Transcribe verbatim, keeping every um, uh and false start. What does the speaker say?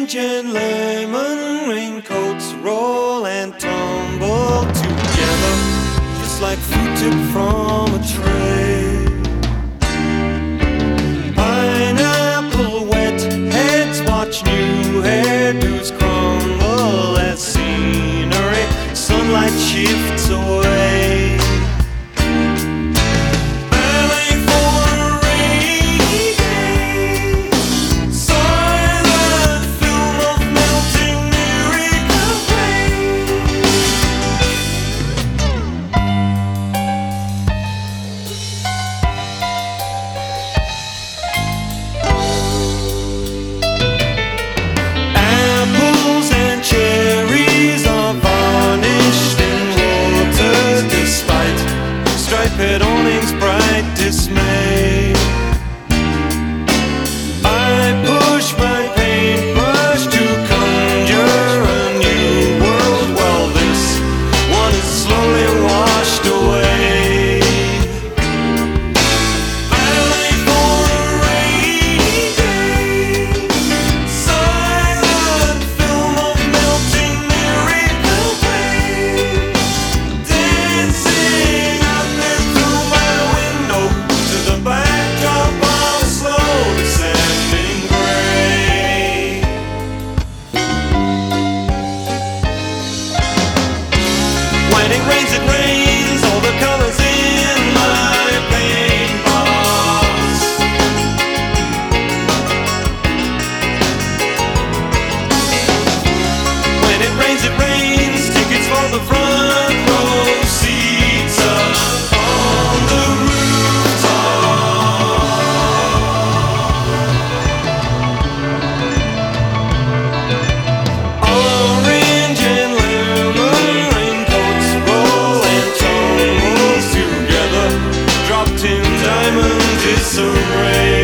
Orange and lemon raincoats roll and tumble together, just like fruit tipped from a tray. Pineapple wet heads watch new hairdos crumble as scenery sunlight shifts away. Striped awnings, bright dismay. I push my paintbrush to conjure a new world, while this one is slowly washed away. I wait for a rainy day, silent film of melting miracle rain, dancing when it rains, it rains, all the colors in my paint box. When it rains, it rains, tickets for the front row seats up on the rooftop. Orange and dropped in diamond disarray.